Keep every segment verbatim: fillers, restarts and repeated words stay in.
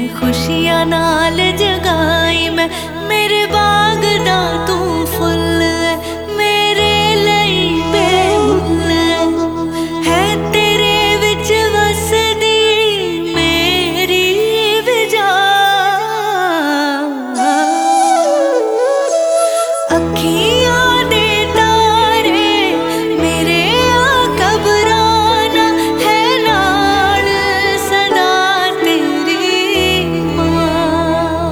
खुशियां नाल जगाई मैं, मेरे बाग दा तू फुल है, मेरे लई बेमुल है तेरे विच वसदी मेरी विजा। अखियां दे तारे मेरे आ कबराना है नाल सदा तेरी मां।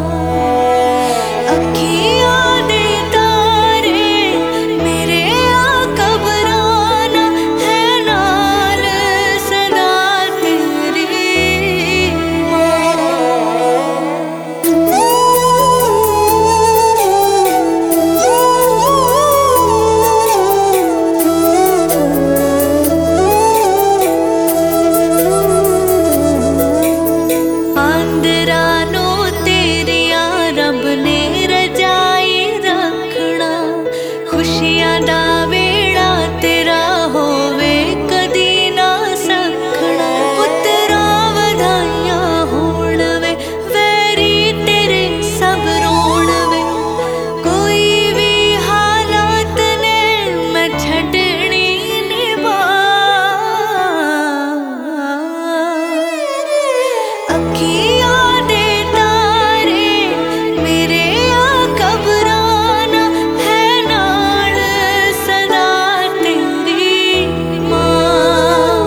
अखियां दे तारे मेरे आ कबराना है नाल सदा तेरी खुशियां दा वेड़ा तेरा होवे कदी ना सखना। पुत्तरा वधाइयां होण वे वैरी तेरे सब रोण वे, कोई भी हालात ने मैं छड्डनी नी बां। अखियां दे तारे मेरे आ कबराना है नाल सदा तेरी मां।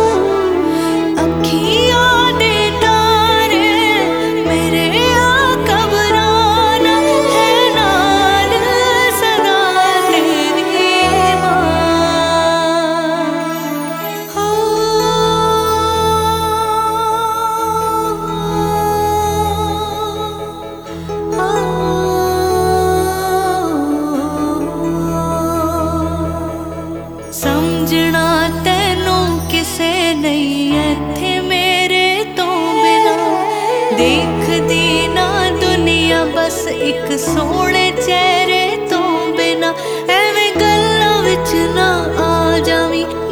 अखियां दे तारे मेरे आ कबराना है नाल सदा तेरी मां। हो समझना तैनू किसे नहीं इत्थे मेरे तो बिना, देखदी ना दुनिया बस एक सोहणे चेहरे तो बिना। एवें गल्लां विच ना आ जावीं